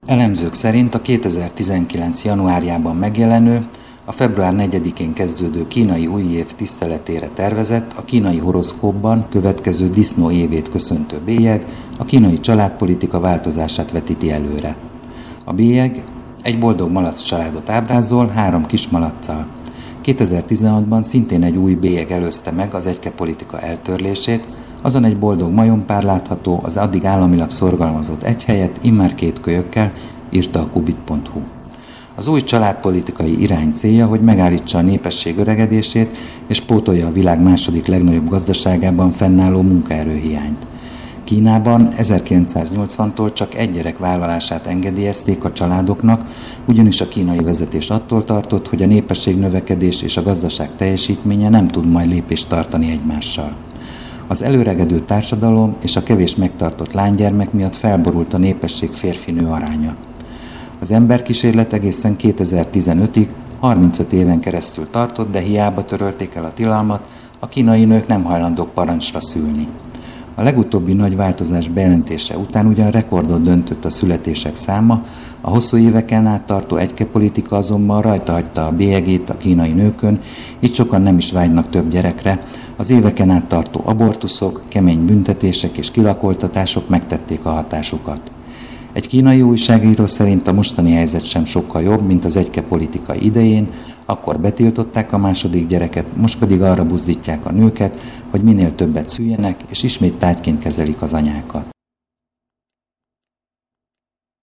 Elemzők szerint a 2019. januárjában megjelenő, a február 4-én kezdődő kínai új év tiszteletére tervezett, a kínai horoszkópban következő disznó évét köszöntő bélyeg a kínai családpolitika változását vetíti előre. A bélyeg egy boldog malac családot ábrázol 3 kismalaccal. 2016-ban szintén egy új bélyeg előzte meg az egykepolitika eltörlését, azon egy boldog majom-pár látható az addig államilag szorgalmazott egy helyett immár 2 kölyökkel, írta a kubit.hu. Az új családpolitikai irány célja, hogy megállítsa a népesség öregedését és pótolja a világ második legnagyobb gazdaságában fennálló munkaerőhiányt. Kínában 1980-tól csak egy gyerek vállalását engedélyezték a családoknak, ugyanis a kínai vezetés attól tartott, hogy a népesség növekedés és a gazdaság teljesítménye nem tud majd lépést tartani egymással. Az előregedő társadalom és a kevés megtartott lánygyermek miatt felborult a népesség férfi-nő aránya. Az emberkísérlet egészen 2015-ig 35 éven keresztül tartott, de hiába törölték el a tilalmat, a kínai nők nem hajlandók parancsra szülni. A legutóbbi nagy változás bejelentése után ugyan rekordot döntött a születések száma, a hosszú éveken át tartó egykepolitika azonban rajta hagyta a bélyegét a kínai nőkön, így sokan nem is vágynak több gyerekre, az éveken át tartó abortuszok, kemény büntetések és kilakoltatások megtették a hatásukat. Egy kínai újságíró szerint a mostani helyzet sem sokkal jobb, mint az egykepolitika idején, akkor betiltották a második gyereket, most pedig arra buzdítják a nőket, hogy minél többet szüljenek, és ismét tárgyként kezelik az anyákat.